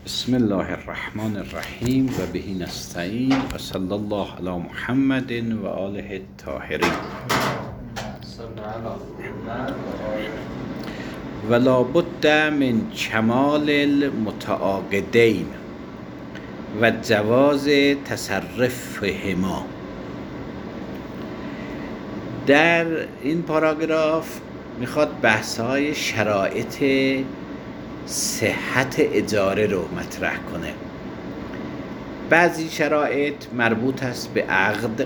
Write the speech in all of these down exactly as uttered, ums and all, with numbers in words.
بسم الله الرحمن الرحیم و بهی نستعین و صلی الله علی محمد و آله الطاهرین. و لا بد من کمال المتعاقدین و جواز تصرفهما. در این پاراگراف میخواد بحث‌های شرایط صحت اجاره رو مطرح کنه. بعضی شرایط مربوط است به عقد،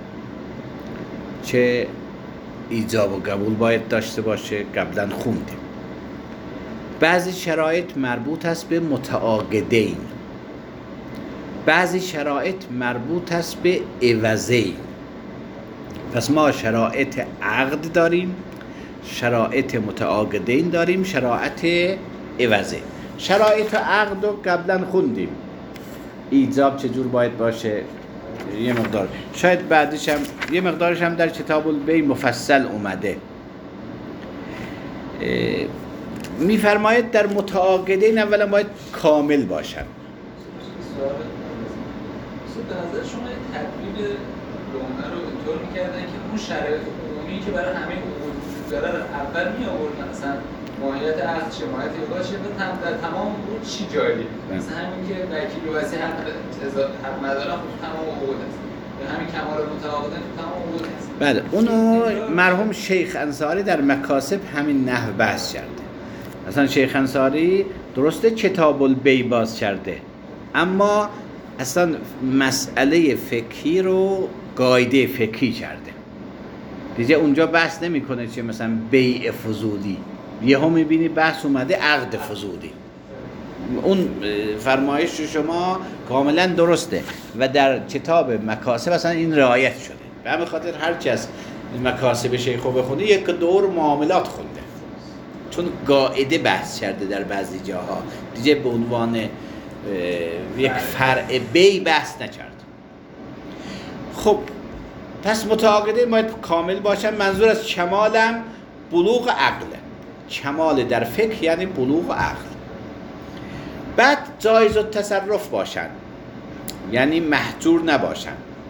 چه ایجاب و قبول باید داشته باشه، قبلا خوندیم. بعضی شرایط مربوط است به متعاقدین، بعضی شرایط مربوط است به عوضین. پس ما شرایط عقد داریم، شرایط متعاقدین داریم، شرایط عوضه. شرایط عقد رو قبلا خوندیم، ایجاب چجور باید باشه، یه مقدار شاید بعدش هم یه مقدارش هم در کتاب البیع مفصل اومده. میفرماید در متعاقدین اولا باید کامل باشن. به نظر شما تدوین لونه رو اینطور میکردن که اون شرایط عمومی که برای همه عقود وجود داره رو اول می آوردن، مثلا ماهیت عقد چه، ماهیت ایجاب چه، در تمام عقود چی جاری. مثلا همین که وکیل و وصی حق حق ندارن خب تمام عقود هست، یا همین کمال متعاقدین تو تمام عقود هست. بله، اونو مرحوم شیخ انصاری در مکاسب همین نحو بحث کرده. مثلا شیخ انصاری درسته کتاب البیع باز کرده، اما اصلا مسئله فقهی رو قاعده فقهی کرده. دیگه اونجا بحث نمیکنه چه مثلا بیع فضولی، یه هم میبینی بحث اومده عقد فضولی. اون فرمایش شما کاملا درسته و در کتاب مکاسب اصلا این رعایت شده. به همین خاطر هر چی از مکاسب شیخو بخونه یک دور معاملات خونده، چون قاعده بحث کرده در بعضی جاها، دیگه به عنوان یک فرع بی بحث نکرد. خب پس متعاقدین باید کامل باشن. منظور از کمالم بلوغ عقله. کمال در فقه یعنی بلوغ عقل. بعد جایز التصرف باشن، یعنی محجور نباشن.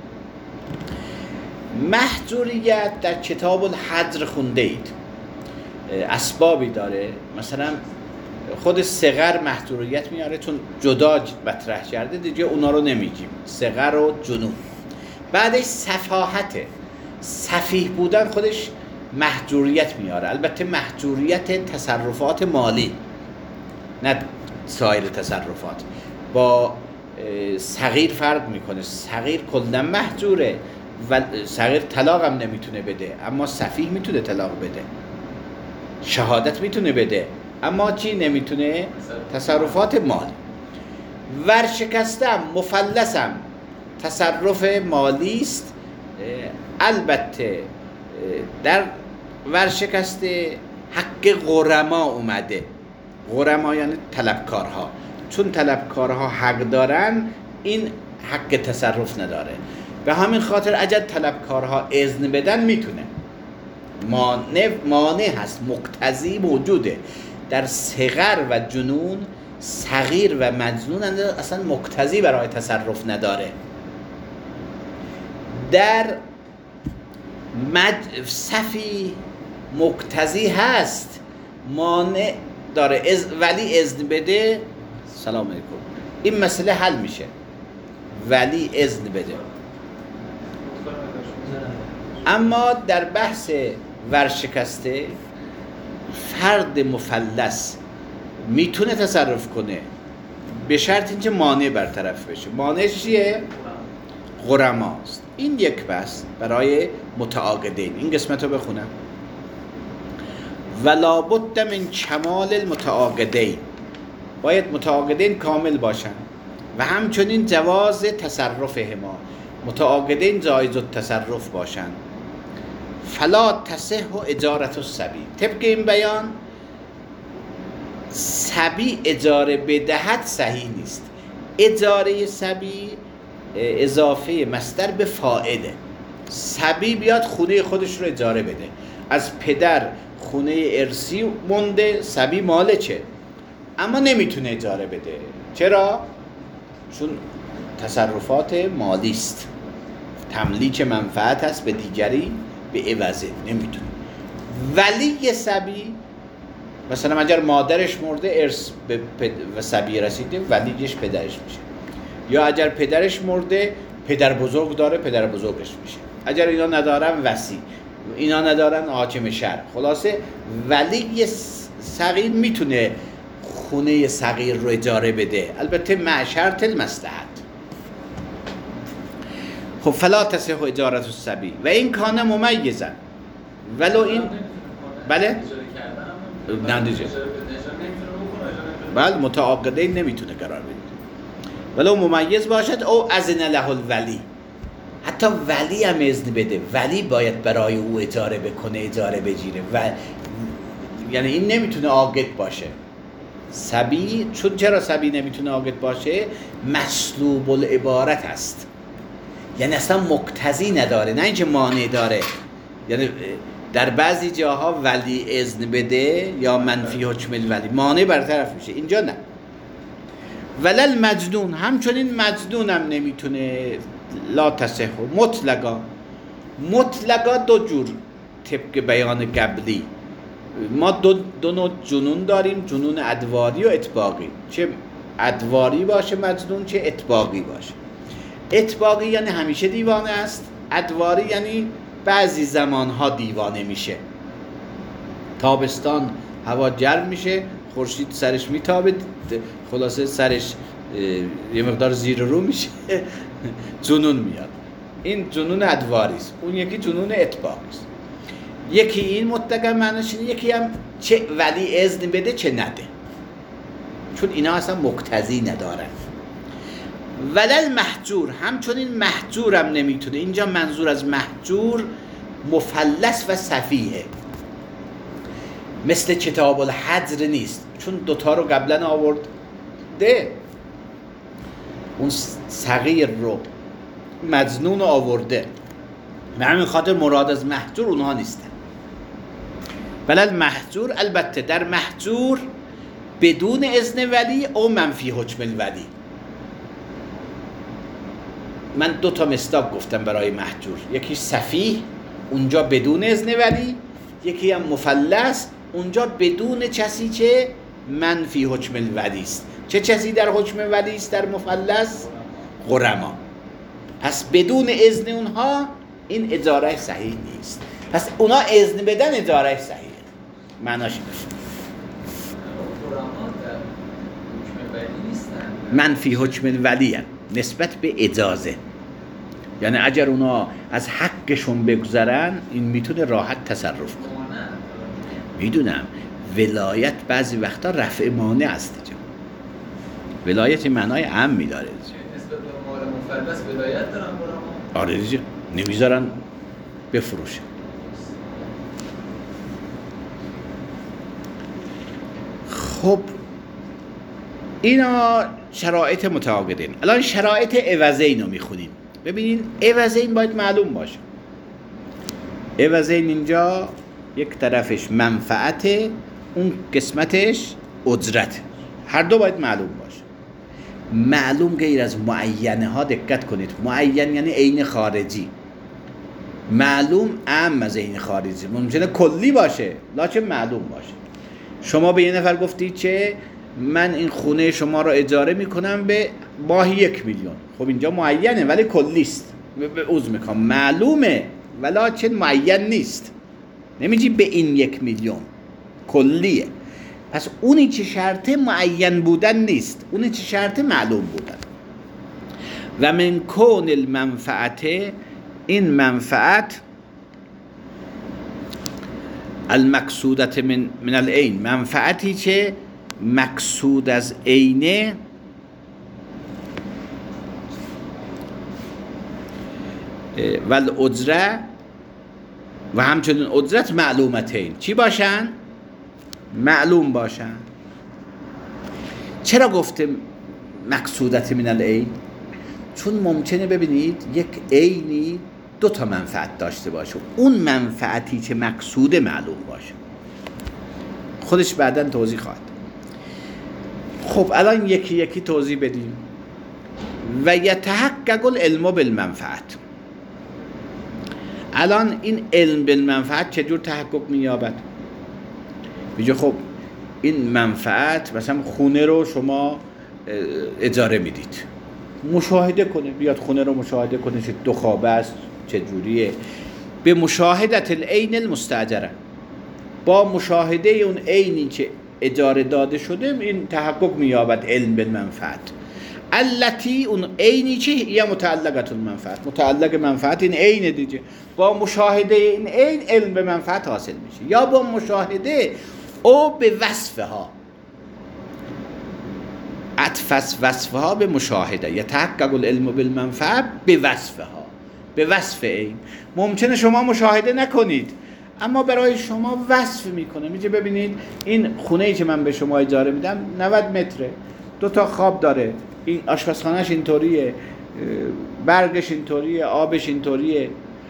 محجوریت در کتاب الحجر خونده اید، اسبابی داره. مثلا خود صغر محجوریت میاره، چون جدا مطرح کرده دیگه اونا رو نمیگیم، صغر و جنون. بعدش سفاهته، سفیه بودن خودش محجوریت میاره. البته محجوریت تصرفات مالی، نه سایر تصرفات. با صغیر فرق میکنه. صغیر کلا محجوره و صغیر طلاق هم نمیتونه بده، اما سفیه میتونه طلاق بده، شهادت میتونه بده، اما چی نمیتونه؟ تصرفات مالی. ورشکستم، مفلسم، تصرف مالی است. البته در ورشکسته حق غرما اومده. غرما یعنی طلبکارها، چون طلبکارها حق دارن این حق تصرف نداره. به همین خاطر اگر طلبکارها اذن بدن میتونه. مانع مانع هست، مقتضی موجوده. در صغر و جنون صغیر و مجنون اصلا مقتضی برای تصرف نداره. در مج... صفی مقتضی هست، مانع داره، از... ولی اذن بده. سلام علیکم. این مسئله حل میشه، ولی اذن بده. اما در بحث ورشکسته فرد مفلس میتونه تصرف کنه به شرط اینکه مانع برطرف بشه. مانع چیه؟ غرماست. این یک بحث برای متعاقدین. این قسمت رو بخونم. ولا بد من کمال المتعاقدین، باید متعاقدین کامل باشن و همچنین جواز تصرفهما، متعاقدین جایز التصرف باشن. فلا تصح اجارت الصبی، طبق این بیان صبی اجاره بدهد صحیح نیست. اجاره صبی اضافه مصدر به فاعله. صبی بیاد خونه خودش رو اجاره بده، از پدر خونه ارثی مونده، صبی مال چه؟ اما نمیتونه اجاره بده. چرا؟ چون تصرفات مالی است، تملیک منفعت است به دیگری به عوضه، نمیتونه. ولی صبی مثلا اگر مادرش مرده ارث به و صبی رسیده، ولیش پدرش میشه. یا اگر پدرش مرده پدر بزرگ داره، پدر بزرگش میشه. اگر اینا ندارن وصی، اینا ندارن حاکم شهر. خلاصه ولی صغیر میتونه خونه صغیر رو اجاره بده، البته مع شرط المصلحت. خب فلا تصح اجاره الصبی و این کان ممیزا، ولو این بله نه دیگه بله متعاقدین نمیتونه قرار بده ولو ممیز باشد او اذن له الولی، حتی ولی هم اذن بده، ولی باید برای او اجاره بکنه، اجاره بگیره و یعنی این نمیتونه عاقد باشه. صبی چون چرا صبی نمیتونه عاقد باشه؟ مسلوب العبارت است، یعنی اصلا مقتضی نداره، نه اینکه مانع داره. یعنی در بعضی جاها ولی اذن بده یا منفی حکم الولی مانع برطرف میشه، اینجا نه. ولل مجنون، همچنین مجنون هم نمیتونه. لا تصح مطلقا، مطلقا دو جور طبق بیان قبلی ما دو, دو نوع جنون داریم، جنون ادواری و اطباقی. چه ادواری باشه مجنون، چه اطباقی باشه. اطباقی یعنی همیشه دیوانه است، ادواری یعنی بعضی زمانها دیوانه میشه. تابستان هوا گرم میشه، خورشید سرش میتابه، خلاصه سرش یه مقدار زیر رو میشه جنون میاد. این جنون ادواری است. اون یکی جنون اطباقی است. یکی این مطلقا معنیش اینه، یکی هم چه ولی اذن بده چه نده، چون اینا اصلا مقتضی ندارن. ولل محجور، همچنین محجور هم نمیتونه. اینجا منظور از محجور مفلس و سفیه، مثل کتاب الحجر نیست، چون دوتا رو قبلا آورده. اون صغیر رو مجنون آورده، به همین خاطر مراد از محجور اونها نیستن. ولل محجور، البته در محجور بدون اذن ولی او منفی حکم الولی. من دو تا مصداق گفتم برای محجور، یکی سفیه اونجا بدون اذن ولی، یکی هم مفلس اونجا بدون کسی که منفی حکم الولی است. چه کسی در حکم ولی است در مفلس؟ غرما. پس بدون اذن اونها این اجاره صحیح نیست. پس اونا اذن بدن اجاره صحیحه. معناش میشه منفی حکم الولی نسبت به اجازه، یعنی اگر اونا از حقشون بگذرن این میتونه راحت تصرف کنه. میدونم ولایت بعضی وقتا رفع مانع است. ولایت معنای عام میداره. نسبت به مال مفلس ولایت دارن برام. آره دیگه، نمیذارن بفروشه. خب اینا شرایط متعاقدین. الان شرایط عوضین رو میخونیم. ببینین عوضین باید معلوم باشه. عوضین اینجا یک طرفش منفعت، اون قسمتش اجرت. هر دو باید معلوم باشه. معلوم غیر از معینه ها دقت کنید. معین یعنی عین خارجی. معلوم عام از عین خارجی. ممکنه کلی باشه لکن معلوم باشه. شما به یه نفر گفتید که من این خونه شما رو اجاره میکنم به ماهی یک میلیون. خب اینجا معینه ولی کلیست. به عوض میکنم معلومه ولکن معین نیست. نمیگی به این یک میلیون، کلیه. پس اونی که شرطه معین بودن نیست، اونی که شرطه معلوم بودن. و من کون المنفعت، این منفعت المقصودت من من العین، منفعتی که مقصود از عینه و الاجره و همچنین اجرت معلومتین چی باشن؟ معلوم باشن. چرا گفته مقصودت من العین؟ چون ممکنه ببینید یک عینی دو تا منفعت داشته باشه، اون منفعتی که مقصود معلوم باشه. خودش بعداً توضیح خواهد. خب الان یکی یکی توضیح بدیم. و یتحقق العلم بالمنفعت. الان این علم بالمنفعت چجور تحقق می‌یابد؟ میگه خب این منفعت، مثلا خونه رو شما اجاره میدید، مشاهده کنه، بیاد خونه رو مشاهده کنه چه دو خوابه است، چه جوریه، به مشاهدت العین المستاجره، با مشاهده اون عینی که اجاره داده شده این تحقق می‌یابد علم بالمنفعت. التی اون عینی چه یا متعلقت المنفعت، متعلق منفعت این عین دیگه، با مشاهده این عین علم به منفعت حاصل میشه، یا با مشاهده او به وصفها، عطف وصفها به مشاهده، یا تحقق العلم بالمنفعت به وصفها، به وصف عین. ممکنه شما مشاهده نکنید اما برای شما وصف میکنه، میگه ببینید این خونه‌ای که من به شما اجاره میدم نود متره، دو تا خواب داره، این آشپزخانه‌اش اینطوریه، برگش اینطوریه، آبش اینطوریه،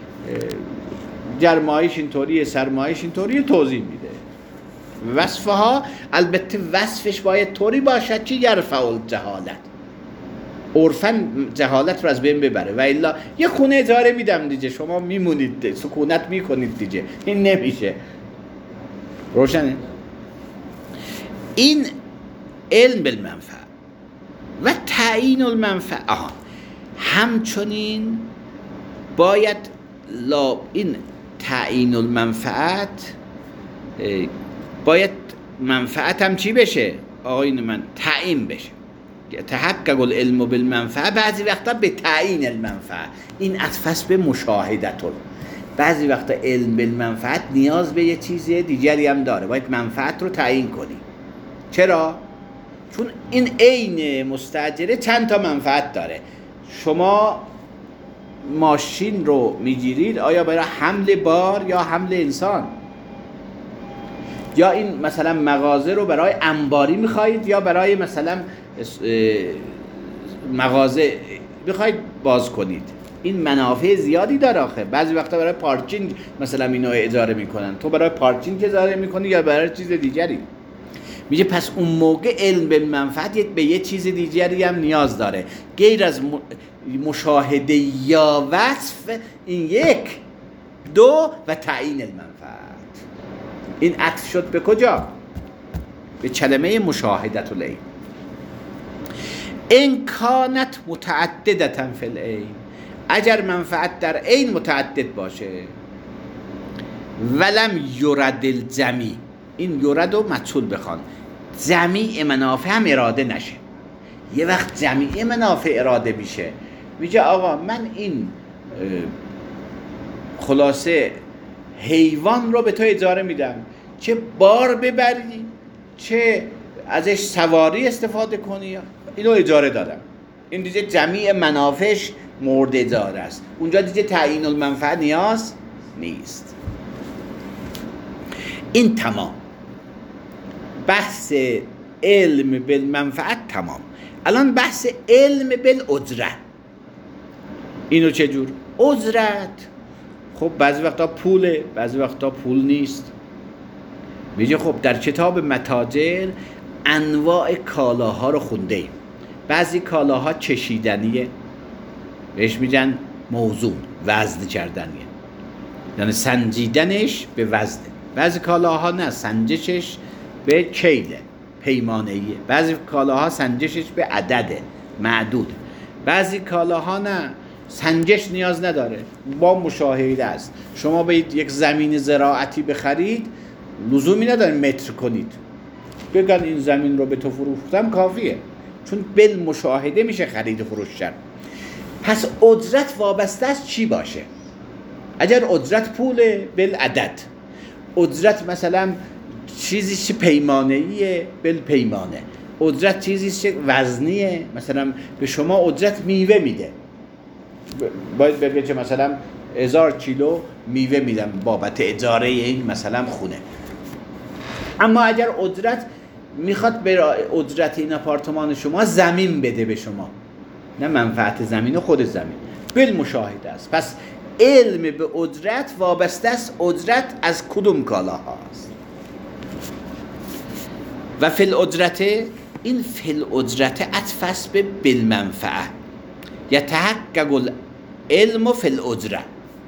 گرمایش اینطوریه، سرمایش اینطوریه، توضیح میده. وصفها، البته وصفش باید طوری باشد که یرفع الجهالت، عرفاً جهالت رو از بین ببره، و الا یه خونه اجاره میدم دیگه شما میمونید سکونت میکنید دیگه، این نمیشه. روشنه؟ این علم بالمنفعه و تعیین المنفعه. آها، همچنین باید لا این تعیین المنفعت، باید منفعت هم چی بشه؟ آقایون من تعیین بشه، تحقق العلم بالمنفعه. بعضی وقتا به تعیین المنفعه، این اطفاس به مشاهدتون. بعضی وقتا علم بالمنفعت نیاز به یه چیز دیگری هم داره، باید منفعت رو تعیین کنی. چرا؟ چون این عین مستاجره چند تا منفعت داره. شما ماشین رو میگیرید آیا برای حمل بار یا حمل انسان؟ یا این مثلا مغازه رو برای انباری میخواید یا برای مثلا مغازه میخواید باز کنید؟ این منافع زیادی داره آخه. بعضی وقتا برای پارکینگ مثلا اینو اجاره میکنن، تو برای پارکینگ اجاره میکنی یا برای چیز دیگری؟ میگه پس اون موقع علم به منفعت به یه چیز دیگری هم نیاز داره غیر از مشاهده یا وصف. این یک. دو، و تعیین المنفعت. این عطف شد به کجا؟ به کلمه مشاهدت العین. ان کانت متعددتا فی العین، اگر منفعت در عین متعدد باشه، ولم یرد الجمیع، این یرد و مجهول بخوان، جمیع منافع هم اراده نشه. یه وقت جمیع منافع اراده میشه، میگه آقا من این خلاصه حیوان رو به تو اجاره میدم، چه بار ببری چه ازش سواری استفاده کنی، اینو اجاره دادم. این دیگه جمیع منافعش مورد اجاره است، اونجا دیگه تعیین المنفعه نیاز نیست. این تمام بحث علم بالمنفعت تمام. الان بحث علم بالاجره. اینو چجور؟ اجرت خب بعضی وقتا پوله، بعضی وقتا پول نیست. میگه خب در کتاب متاجر انواع کالاها رو خونده ایم. بعضی کالاها چشیدنیه، بهش میگن موزون، وزن کردنیه، یعنی سنجیدنش به وزنه. بعضی کالاها نه، سنجشش به کیله، پیمانه‌ایه. بعضی کالاها سنجشش به عدده، معدود. بعضی کالاها نه، سنجش نیاز نداره، با مشاهده است. شما باید یک زمین زراعتی بخرید، لزومی نداره متر کنید، بگن این زمین رو به تو فروختم کافیه، چون بل مشاهده میشه خرید و فروش کرد. پس اجرت وابسته است چی باشه؟ اگر اجرت پوله، بل عدد. اجرت مثلا چیزی که پیمانه‌ایه، بل پیمانه. اجرت چیزی که وزنیه، مثلا به شما اجرت میوه میده، باید بگه که مثلا هزار کیلو میوه میدم بابت اجاره این مثلا خونه. اما اگر اجرت میخواد به اجرت این آپارتمان شما زمین بده به شما، نه منفعت زمین و خود زمین، بالمشاهده است. پس علم به اجرت وابسته است اجرت از کدوم کالا هاست. و فی الاجرت این فل اجرت عطف است به بالمنفعه، یتحقق العلم فل اجره.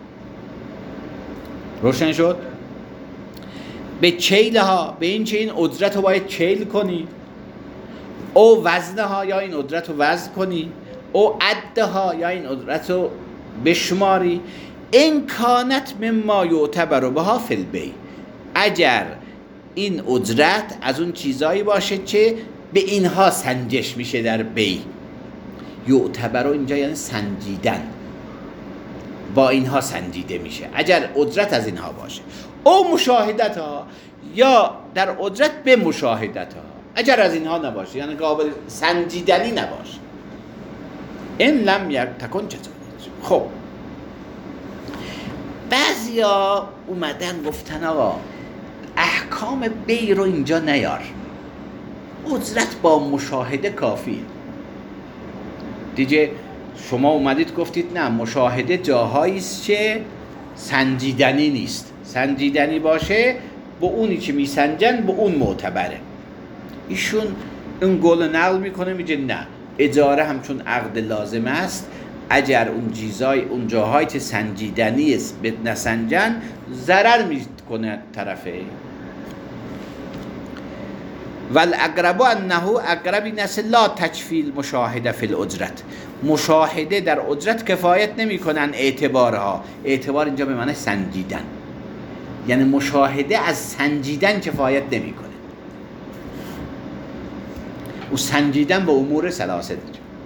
روشن شد؟ به چیلها، به این چه این اجرت رو باید چیل کنی، او وزنها یا این اجرت رو وزن کنی، او عدها یا این اجرت رو بشماری. این کانت مما یعتبر بها فی البیع، اگر این اجرت از اون چیزایی باشه که به اینها سنجش میشه در بیع. یعتبر اینجا یعنی سنجیدن، با اینها سنجیده میشه اگر اجرت از اینها باشه. او مشاهدت ها، یا در اجرت به مشاهدت ها، اگر از اینها نباشه یعنی قابل سنجیدنی نباشه. این لم یک تکن چطور. خب بعضیا اومدن گفتن آقا احکام بیع رو اینجا نیار، اجرت با مشاهده کافیه. دیگه شما اومدید گفتید نه، مشاهده جاهایی است که سنجیدنی نیست، سنجیدنی باشه با اونی که میسنجن با اون معتبره. ایشون اون گل نقل میکنه، میگه نه، اجاره همچون عقد لازم است، اگر اون چیزای اون جاهایی که سنجیدنی است به نسنجن ضرر میکنه طرفه. والاقرب انه اقربی نسل لا تکفیل مشاهده فی الاجرت، مشاهده در اجرت کفایت نمیکنن اعتبارها. اعتبار اینجا به معنی سنجیدن، یعنی مشاهده از سنجیدن کفایت نمیکنه. او سنجیدن با امور ثلاثه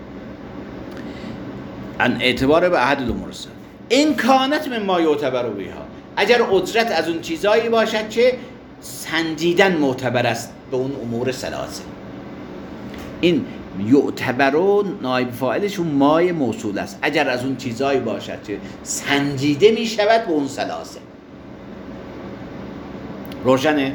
ان اعتبار به احد الامور است. این کانت مما یعتبر بها، اگر اجرت از اون چیزایی باشد که سنجیدن معتبر است به اون امور ثلاثه. این یعتبر نایب فاعلش اون مای موصول است، اگر از اون چیزایی باشد که سنجیده می شود به اون ثلاثه. روشنه؟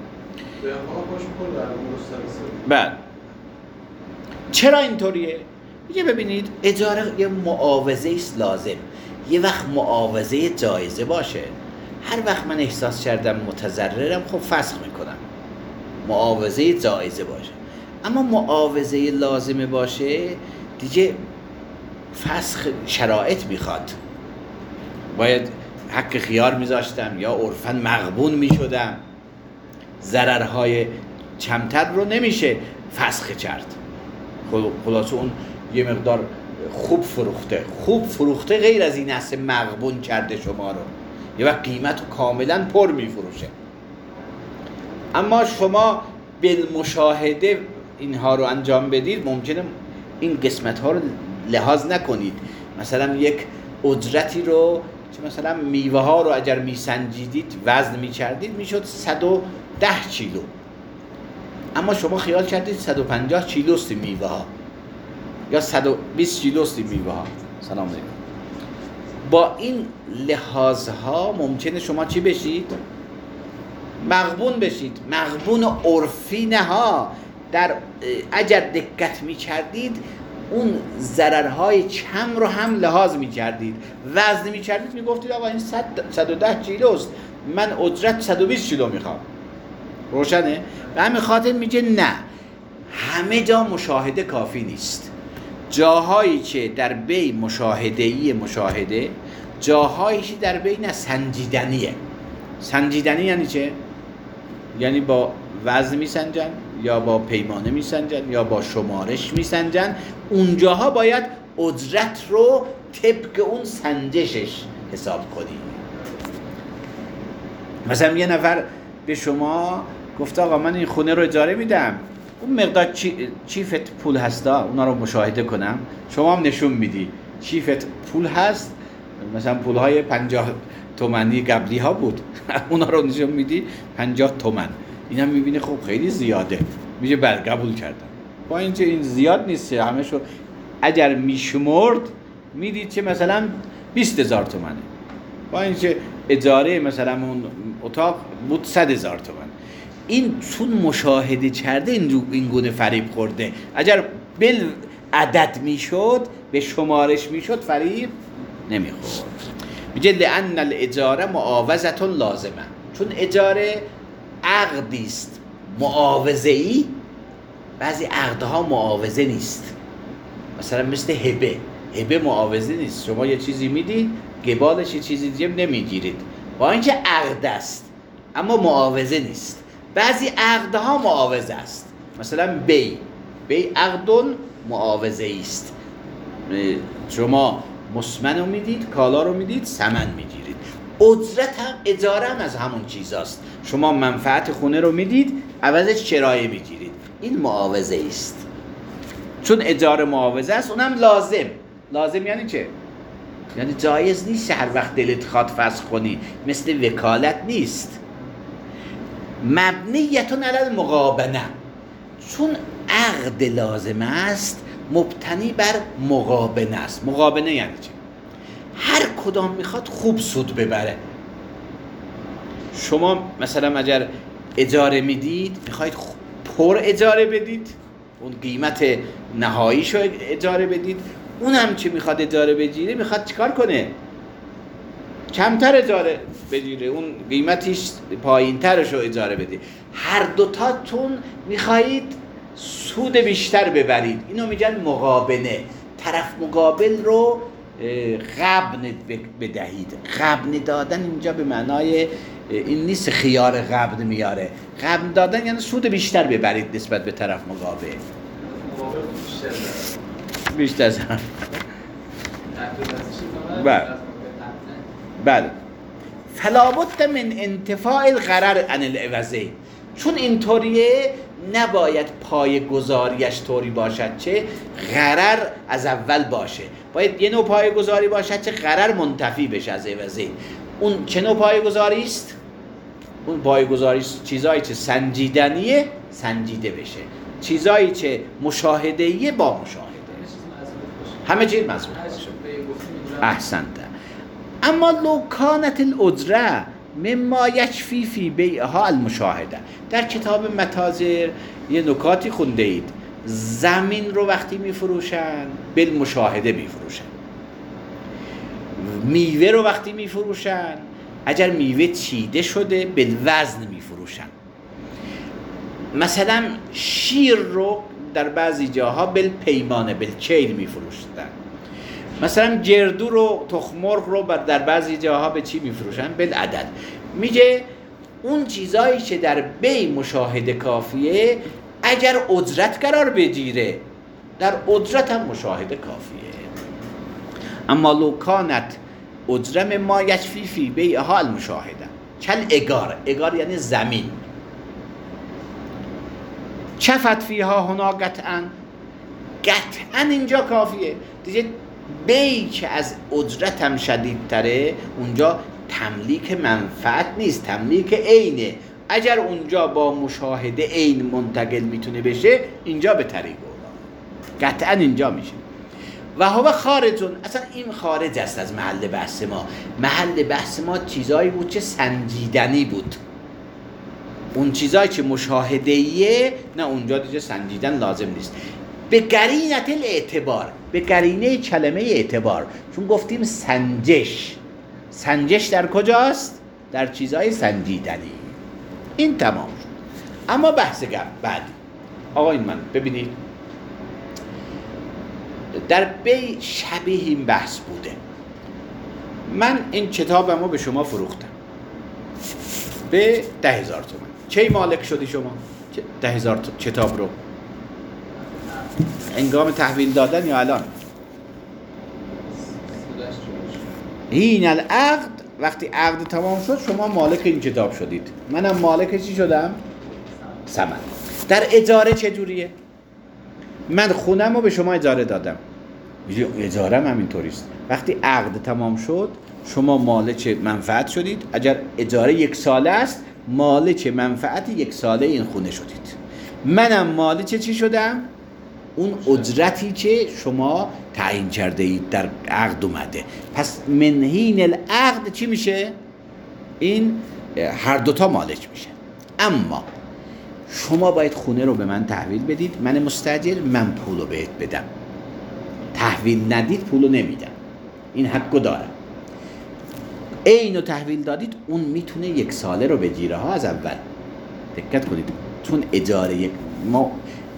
بله. چرا اینطوریه؟ میگه ببینید اجاره یه معاوضه است لازم، یه وقت معاوضه جایزه باشه. هر وقت من احساس کردم متضررم خب فسخ میکنم، معاوضه جایزه باشه. اما معاوضه لازمه باشه دیگه فسخ شرایط میخواد، باید حق خیار میذاشتم یا عرفاً مغبون میشدم، ضررهای کمتر رو نمیشه فسخ کرد. خلاصه اون یه مقدار خوب فروخته، خوب فروخته غیر از این است مغبون کرده شما رو، یه وقت قیمت رو کاملا پر میفروشه. اما شما بالمشاهده اینها رو انجام بدید، ممکنه این قسمت ها رو لحاظ نکنید. مثلا یک اجرتی رو که مثلا میوه ها رو اگر میسنجیدید وزن میکردید میشد صد و ده کیلو، اما شما خیال کردید صد و پنجاه کیلوست میوه ها یا صد و بیست کیلوست میوه ها. سلام علیکم. با این لحاظ ها ممکنه شما چی بشید؟ مغبون بشید. مغبون عرفی نه ها، در اگر دقت می کردید اون ضررهای کم رو هم لحاظ می کردید، وزن می کردید، می گفتید آقا این صد و ده کیلوست، من اجرت صد و بیست کیلو میخوام. روشنه؟ به همین خاطر میگه نه، همه جا مشاهده کافی نیست. جاهایی که در بی مشاهده‌ای مشاهده، جاهایی که در بی نه سنجیدنیه. سنجیدنی یعنی چه؟ یعنی با وزن میسنجن یا با پیمانه میسنجن یا با شمارش میسنجن. اونجاها باید اجرت رو طبق اون سنجشش حساب کنی. مثلا یه نفر به شما گفته آقا من این خونه رو اجاره میدم، اون مقدار چی، چیفت پول هستا، اونا رو مشاهده کنم. شما هم نشون میدی چیفت پول هست، مثلا پولهای پنجاه تومانی قبلی ها بود اونا رو نشون میدی پنجاه تومن. اینا میبینه خب خیلی زیاده، میگه بله قبول کردم. با اینکه این زیاد نیست، همه شو اگر میشمرد میدید که مثلا بیست هزار تومنه، با اینکه اجاره مثلا اون اتاق بود صد هزار تومن. این چون مشاهده کرده این, این گونه فریب خورده. اگر بل عدد میشد، به شمارش میشد، فریب نمیخورد. میگه لأن الاجاره معاوضة لازمه، چون اجاره عقدی است معاوضه‌ای بعضی عقدها معاوضه نیست، مثلا مثل هبه. هبه معاوضه نیست، شما یه چیزی میدید قبالش یه چیزی دیگه نمیگیرید، با اینکه عقد است اما معاوضه نیست. بعضی عقدها معاوضه است، مثلا بی بی عقدون معاوضه است. شما مسمن رو میدید، کالا رو میدید، ثمن میگیرید. اجرت هم اجاره هم از همون چیزاست، شما منفعت خونه رو میدید عوضش کرایه میگیرید، این معاوضه است. چون اجاره معاوضه است اونم لازم. لازم یعنی چه؟ یعنی جایز نیست هر وقت دلت خواد فسخ کنی، مثل وکالت نیست. مبنیتون علی المقابنه، چون عقد لازم است مبتنی بر مقابنه است. مقابنه یعنی چه؟ هر کدام میخواد خوب سود ببره. شما مثلا اگر اجاره میدید میخواید پر اجاره بدید، اون قیمت نهاییشو اجاره بدید، اون هم که میخواد اجاره بگیره میخواد چیکار کنه؟ کمتر اجاره بگیره، اون قیمتیش پایین ترشو اجاره بده. هر دوتاتون میخواهید سود بیشتر ببرید، اینو میگن مقابنه. طرف مقابل رو غبن بدهید. غبن دادن اینجا به معنای این نیست خیار غبن میاره. غبن دادن یعنی سود بیشتر ببرید نسبت به طرف مقابل. بیشتر زن بله بله. فلابد من انتفاع الغرر عن العوضین، چون اینطوریه نباید پای گذاریش طوری باشد چه غرر از اول باشه، باید یه نوع پای گذاری باشد چه غرر منتفی بشه از عوضین. اون چه نوع پای گذاری است؟ اون پای گذاری چیزایی که سنجیدنیه سنجیده بشه، چیزایی که مشاهدهیه با مشاهده، همه چیز مضبوط باشه. احسنت. اما لو کانت الاجره مما یکفی فی بیعها المشاهده، در کتاب متاجر یه نکاتی خونده اید، زمین رو وقتی میفروشن بالمشاهده میفروشن، میوه رو وقتی میفروشن اگر میوه چیده شده بالوزن میفروشن. مثلا شیر رو در بعضی جاها بالپیمانه بالکیل میفروشن. مثلا جردو رو تخمرغ رو در بعضی جاها به چی میفروشن؟ بالعدد. میگه اون چیزایی که در بی مشاهده کافیه اگر اجرت قرار بگیره در اجرت هم مشاهده کافیه. اما لو کانت اجره ما یکفی فی بیعها المشاهده کل اگار. اگار یعنی زمین. چفت فیها هنا قطعا، قطعا اینجا کافیه دیگه. بی که از اجرت هم شدیدتره اونجا تملیک منفعت نیست، تملیک عینه. اگر اونجا با مشاهده عین منتقل میتونه بشه اینجا به طریق اولا قطعا اینجا میشه. و هو خارجون، اصلا این خارج است از محل بحث ما. محل بحث ما چیزایی بود که سنجیدنی بود. اون چیزایی که مشاهدهیه نه اونجا دیگه سنجیدن لازم نیست. به قرینه الاعتبار، به قرینه کلمه اعتبار، چون گفتیم سنجش. سنجش در کجاست؟ در چیزهای سنجیدنی. این تمام شد. اما بحث بعدی آقایون من ببینید، در بی شبیه این بحث بوده. من این کتابمو به شما فروختم به ده هزار تومان. چه مالک شدی شما ده هزار کتاب رو؟ انگام تحویل دادن یا الان؟ این العقد، وقتی عقد تمام شد شما مالک این کتاب شدید، منم مالک چی شدم؟ ثمن. در اجاره چجوریه؟ من خونم رو به شما اجاره دادم، اجاره هم همینطوریست. وقتی عقد تمام شد شما مالک منفعت شدید. اگر اجاره یک ساله است مالک منفعت یک ساله این خونه شدید. منم مالک چی شدم؟ اون اجرتی که شما تعیین کرده اید در عقد اومده. پس منهین العقد چی میشه؟ این هر دوتا مالک میشه. اما شما باید خونه رو به من تحویل بدید، من مستاجر من پولو بهت بدم. تحویل ندید پولو نمیدم، این حقو دارم. اینو تحویل دادید اون میتونه یک ساله رو بگیره ها از اول. دقت کنید، چون اجاره یک ما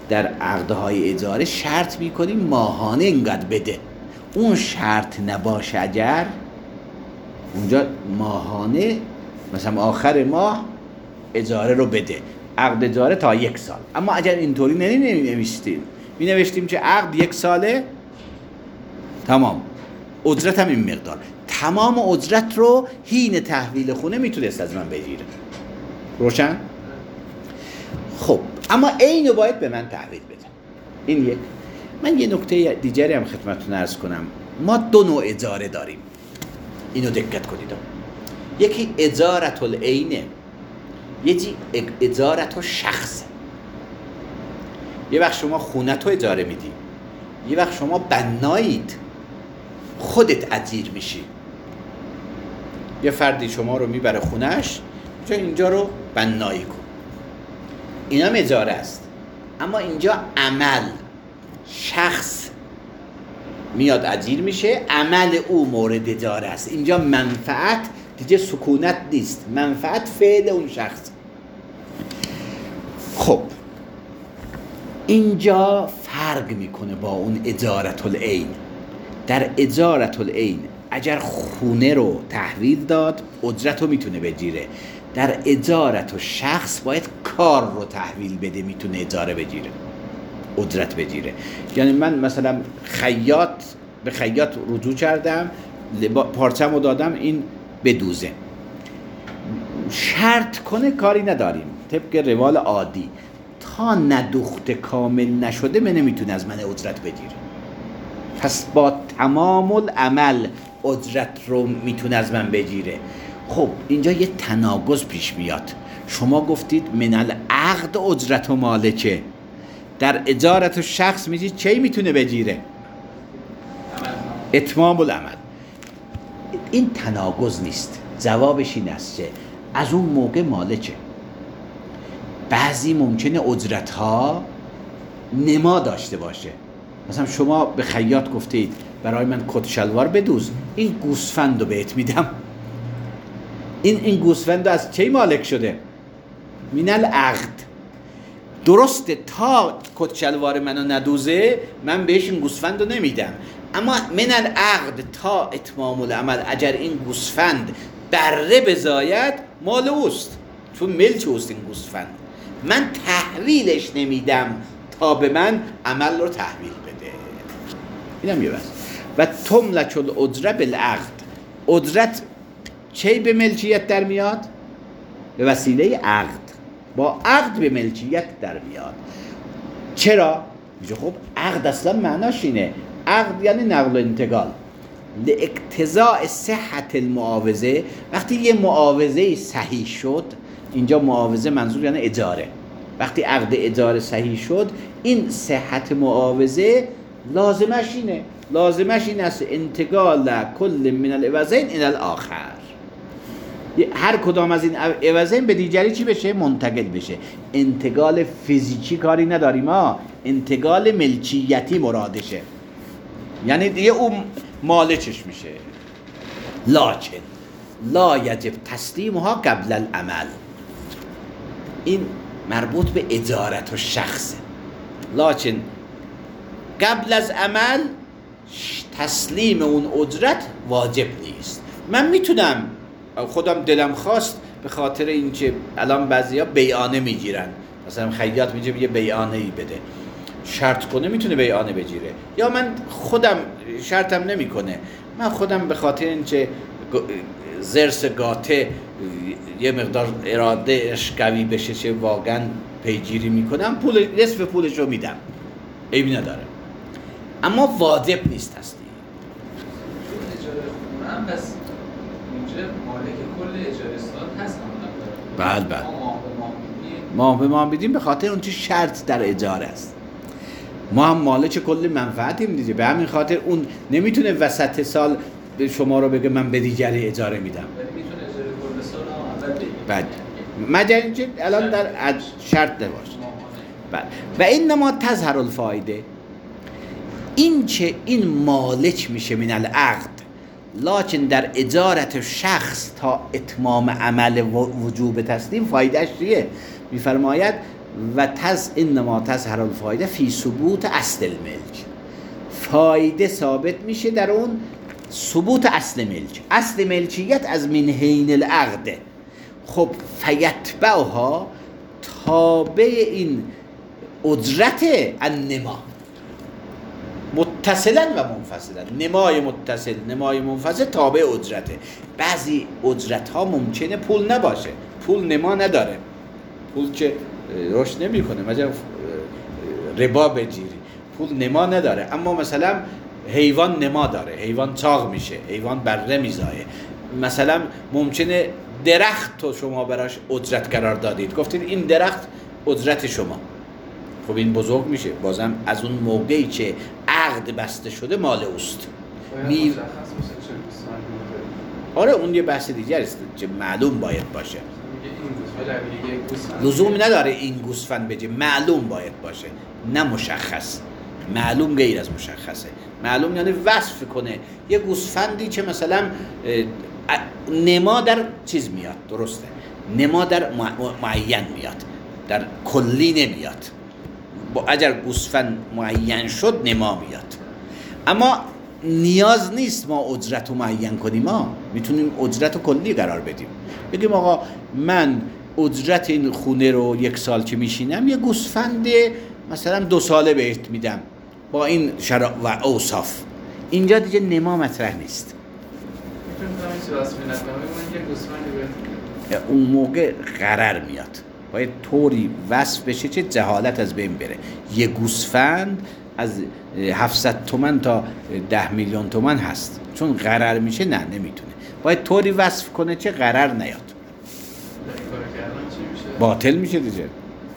در عقدهای اجاره شرط میکنیم ماهانه اینقدر بده، اون شرط نباشه اگر اونجا ماهانه مثلا آخر ماه اجاره رو بده، عقد اجاره تا یک سال. اما اگر اینطوری ننوشتیم، می نوشتیم که عقد یک ساله تمام، اجرت هم این مقدار، تمام اجرت رو حین تحویل خونه میتونست از من بگیره. روشن؟ خب اما اینو باید به من تحویل بده. این یک. من یه نکته دیگری هم خدمتتون عرض کنم. ما دو نوع اجاره داریم، اینو دقت کنید. یکی اجارت العینه، یکی اجارت الشخص. یه وقت شما خونه تو اجاره میدی، یه وقت شما بنایید، خودت اجیر میشی. یه فردی شما رو میبره خونهش، چون اینجا رو بنایی کن. اینا هم اجاره است. اما اینجا عمل، شخص میاد اجیر میشه، عمل او مورد اجاره است. اینجا منفعت دیگه سکونت نیست، منفعت فعل اون شخص. خب اینجا فرق میکنه با اون اجارت العین. در اجارت العین اگر خونه رو تحویل داد، اجرت رو میتونه بگیره. در اجارت الشخص باید کار رو تحویل بده، میتونه اجاره بگیره، اجرت بگیره. یعنی من مثلا خیاط، به خیاط رجوع کردم، پارچم رو دادم این بدوزه، شرط کنه کاری نداریم، طبق روال عادی تا ندوخت کامل نشده من نمیتونه از من اجرت بگیره. پس با تمام العمل اجرت رو میتونه از من بگیره. خب اینجا یه تناقض پیش میاد. شما گفتید من العقد اجرت و مالکه، در اجارت و شخص میگید چی میتونه بگیره؟ اتمام العمل. این تناقض نیست. جوابش این است که از اون موقع مالکه. بعضی ممکنه اجرت ها نما داشته باشه. مثلا شما به خیاط گفتید برای من کت شلوار بدوز، این گوسفند رو بهت میدم. این این گوسفند از چه مالک شده؟ من العقد. درسته تا کت شلوار منو ندوزه من بهش این گوسفند رو نمیدم، اما من العقد تا اتمام العمل اگر این گوسفند بره بزاید مال اوست، چون ملک اوست این گوسفند، من تحویلش نمیدم تا به من عمل رو تحویل بده. اینم یه بس. و تملک الاجره بالعقد. اجرت چی به ملکیت در میاد؟ به وسیله عقد. با عقد به ملکیت در میاد. چرا؟ میگه خب عقد اصلا معناش اینه، عقد یعنی نقل و انتقال. لاقتضاء صحت المعاوضه، وقتی یه معاوضه صحیح شد، اینجا معاوضه منظور یعنی اجاره، وقتی عقد اجاره صحیح شد این صحت معاوضه لازمش اینه، لازمش این است انتقال کل من العوضین الى الاخر، هر کدام از این عوضین به دیگری چی بشه؟ منتقل بشه. انتقال فیزیکی کاری نداریم ما، انتقال ملکیتی مرادشه، یعنی دیگه اون مالکش میشه. لکن لا یجب تسلیمها قبل العمل. این مربوط به اجارت و شخصه. لکن قبل از عمل تسلیم اون اجرت واجب نیست. من میتونم خودم دلم خواست به خاطر اینکه الان بعضیا بیعانه میگیرن، مثلا خیاط میگه یه بیعانه ای بده، شرط کنه میتونه بیعانه بگیره، یا من خودم شرطم نمیکنه، من خودم به خاطر اینکه زرس گاته یه مقدار ارادهش قوی بشه چه واقعا پیگیری میکنم، پول نصف پولش رو میدم، عیبی نداره، اما واجب نیست هستی. اجاره خونه هم بس اینجا مالک کل اجارستان هست. بله بله. ما به ما بدیم به خاطر اون چه شرط در اجاره است. ما هم مالک کل منفعتیم دیگه، به همین خاطر اون نمیتونه وسط سال به شما رو بگه من به دیگری اجاره میدم. ولی میتونه اجاره کل سال هم اول بگیره. بله. مگر اینکه الان در شرط نباشه. بله. و اینما تظهر الفایده، این چه این مالک میشه من العقد، لکن در اجارت شخص تا اتمام عمل وجوب تسلیم فایدهش چیه؟ میفرماید و تز انما تظهر الفایده فی ثبوت اصل الملک، فایده ثابت میشه در اون ثبوت اصل ملک. اصل ملکیت از من حین العقده. خب فیتبعها تابع این اجرت النما متصلا و منفصلا. نمای متصل نمای منفصل تابع اجرته. بعضی اجرت ها ممکنه پول نباشه، پول نما نداره، پول که رشد نمیکنه، مثلا ربا بگیری پول نما نداره، اما مثلا حیوان نما داره، حیوان چاق میشه، حیوان بره میزایه. مثلا ممکنه درخت تو شما براش اجرت قرار دادید، گفتید این درخت اجرت شما، خب این بزرگ میشه، بازم از اون موقعی که عقد بسته شده مال اوست. می... آره اون یه بحث دیگر است که معلوم باید باشه، لزوم نداره این گوسفند بگه، معلوم باید باشه، نه مشخص. معلوم غیر از مشخصه. معلوم یعنی وصف کنه یه گوسفندی که مثلا نما در چیز میاد، درسته، نما در معین میاد، در کلی نمیاد. با اگر گوسفند معین شد نما میاد، اما نیاز نیست ما اجرت رو معین کنیم. ما میتونیم اجرت رو کلی قرار بدیم، بگیم آقا من اجرت این خونه رو یک سال که میشینم یه گوسفند مثلا دو ساله بهت میدم با این شرایط و اوصاف. اینجا دیگه نما مطرح نیست. اون موقع قرار میاد، باید طوری وصف بشه که جهالت از بین بره. یه گوسفند از هفتصد تومن تا ده میلیون تومن هست، چون قرار میشه نه نمیتونه، باید طوری وصف کنه که قرار نیاد، باطل میشه دیگه.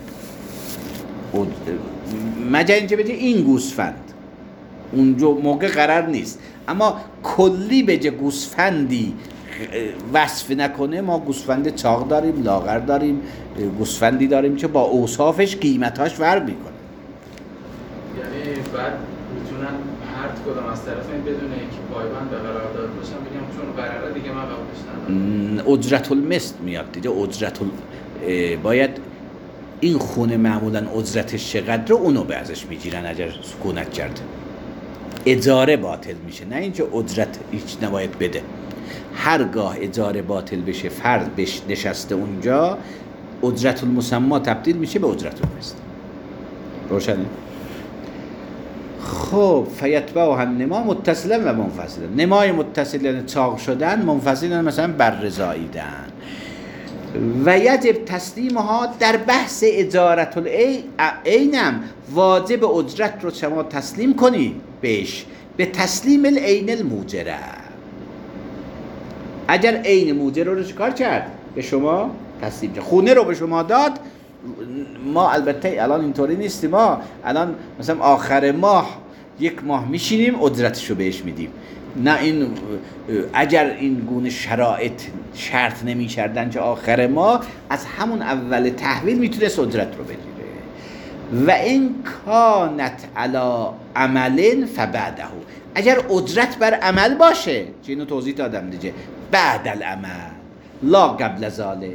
مگر اینکه بگه این گوسفند، اونجا موقع قرار نیست. اما کلی بگه گوسفندی وصف نکنه، ما گوسفند چاق داریم، لاغر داریم، گوسفندی داریم که با اوصافش قیمتاش فرق میکنه. یعنی بعد میتونن هر کدوم از طرف این بدونه که پایبند به قرارداد باشن، بگم چون قراره دیگه من قبولش ندارم. اجرت المثل میاد دیگه. اجرت باید این خونه معمولا اجرتش چقدر اونو به ازش میگیرن اگر سکونت کرده. اجاره باطل میشه، نه اینکه اجرت هیچ نباید بده. هرگاه اجاره باطل بشه، فرد بش نشسته اونجا، اجرت المسمى تبدیل میشه به اجرت المثل. روشنه؟ خب فیتبعها النما متصلا و منفصلا. نمای متصل یعنی چاق شدن، منفصل یعنی مثلا بررضاییدن. و یجب تسلیمها در بحث اجارت العینم واجب اجرت رو شما تسلیم کنی بهش به تسلیم العین الموجره. اگر عین موجره رو چیکار کرد؟ به شما تسلیم کرد. خونه رو به شما داد، ما البته الان اینطوری نیستیم، ما الان مثلا آخر ماه یک ماه میشینیم اجرتش رو بهش میدیم. نه، این اگر این گونه شرایط شرط نمی کردن که آخر ما، از همون اول تحویل میتونست اجرت رو بگیره. و این کانت علی عمل فبعده، اگر اجرت بر عمل باشه، که اینو توضیح دادم دیگه، بعد العمل لا قبل ذالک،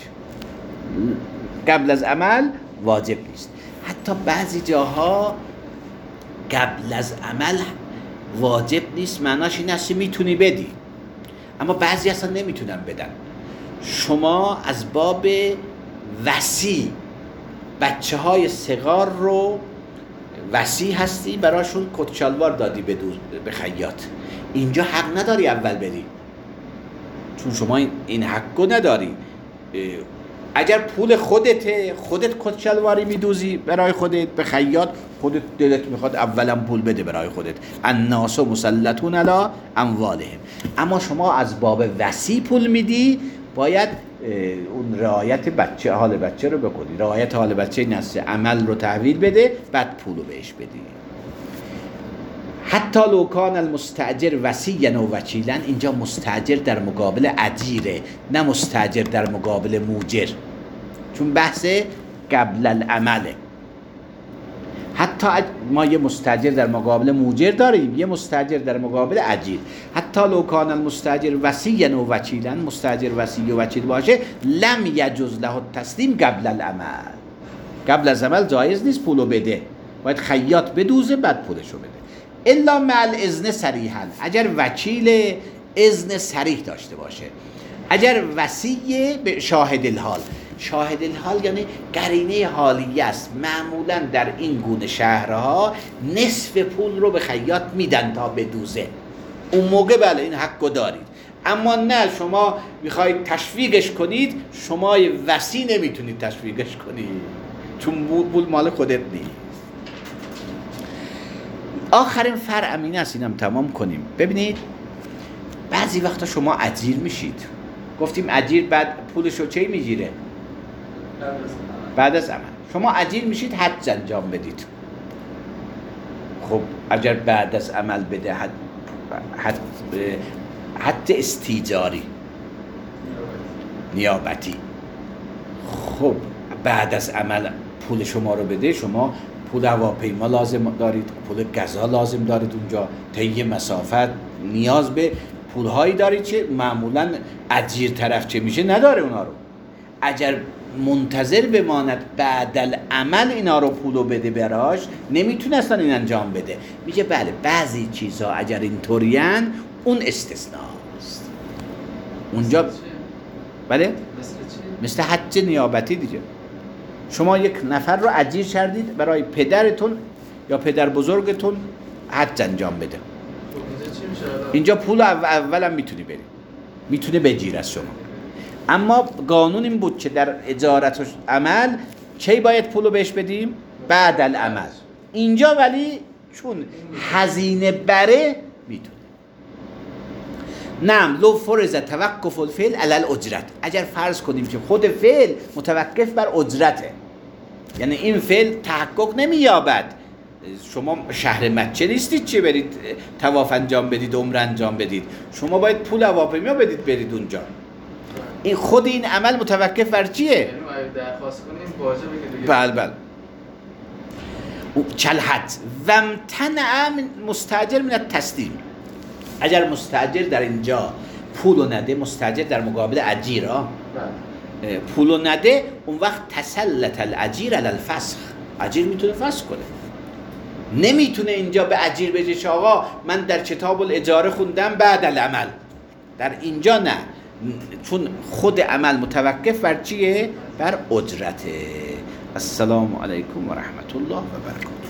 قبل از عمل واجب نیست. حتی بعضی جاها قبل از عمل واجب نیست، معناش این است میتونی بدی، اما بعضی اصلا نمیتونن بدن. شما از باب وصی بچه های صغار رو وصی هستی، براشون کت شلوار دادی به خیاط، اینجا حق نداری اول بدی، چون شما این حقو نداری. اگر پول خودته، خودت کت شلواری میدوزی برای خودت به خیاط، خودت دلت میخواد اولا پول بده برای خودت. الناس مسلطون علی اموالهم. اما شما از باب وصی پول میدی، باید اون رعایت بچه، حال بچه رو بکنی. رعایت حال بچه این است عمل رو تحویل بده، بعد پول رو بهش بدی. حتی لو کان المستاجر وصیا و وکیلا، اینجا مستاجر در مقابل اجیره، نه مستاجر در مقابل موجر، چون بحث قبل العمله. حتی ما یه مستاجر در مقابل موجر داریم، یه مستاجر در مقابل اجیر. حتی لو کان المستاجر وصیا و وکیلا، مستاجر وصی و وکیل باشه، لم یجوز له التسلیم قبل العمل، قبل از عمل جایز نیست پولو بده، باید خیاط بدوزه بعد پولشو بده. الا مع الاذن صریحا، اگر وکیل اذن صریح داشته باشه. اگر وصی به شاهد الحال، شاهد الحال یعنی قرینه حالیه است. معمولا در این گونه شهرها نصف پول رو به خیاط میدن تا بدوزه، اون موقع بله این حقو دارید. اما نه شما میخواید تشویقش کنید، شما وصی نمیتونید تشویقش کنید چون پول مال خودت نیست. آخرین فرع این است، اینم تمام کنیم. ببینید بعضی وقتا شما اجیر میشید، گفتیم اجیر بعد پولشو چه میگیره؟ بعد از عمل. شما اجیر میشید حج انجام بدید. خب اگر بعد از عمل بده حد حد حد استیجاری نیابتی، خب بعد از عمل پول شما رو بده، شما پول هواپیما لازم دارید، پول غذا لازم دارید، اونجا طی مسافت نیاز به پولهایی دارید که معمولا اجیر طرف چه میشه نداره اونا رو. اگر منتظر بماند بعد العمل اینا رو پولو بده براش، نمیتونه اصلا این انجام بده. میگه بله بعضی چیزها اگر اینطورین اون استثناست. اونجا بله مثل حج نیابتی دیگه. شما یک نفر رو اجیر کردید برای پدرتون یا پدر بزرگتون حج انجام بده، اینجا پول اولم میتونی بری، میتونه بگیر از شما. اما قانون این بود که در اجارت عمل کی باید پولو بهش بدیم؟ بعد العمل. اینجا ولی چون هزینه بره میتونه. نعم لو فرض توقف الفعل علی الاجرت، اگر فرض کنیم که خود فعل متوقف بر اجرته، یعنی این فعل تحقق نمییابد، شما شهر مکه نیستید چه برید طواف انجام بدید، عمره انجام بدید، شما باید پول هواپیما بدید برید اونجا. این خود این عمل متوقف بر چیه؟ یعنی اگه درخواست کنیم واجبه که دیگه بله بله. چلحت و امتنع مستاجر من التسلیم، اگر مستاجر در اینجا پولو نده، مستاجر در مقابل اجیر ها پولو نده، اون وقت تسلط الاجیر علی الفسخ، اجیر میتونه فسخ کنه. نمیتونه اینجا به اجیر بگه آقا من در کتاب الاجاره خوندم بعد العمل، در اینجا نه، چون خود عمل متوقف بر چیه؟ بر اجرته. السلام علیکم و رحمت الله و برکاته.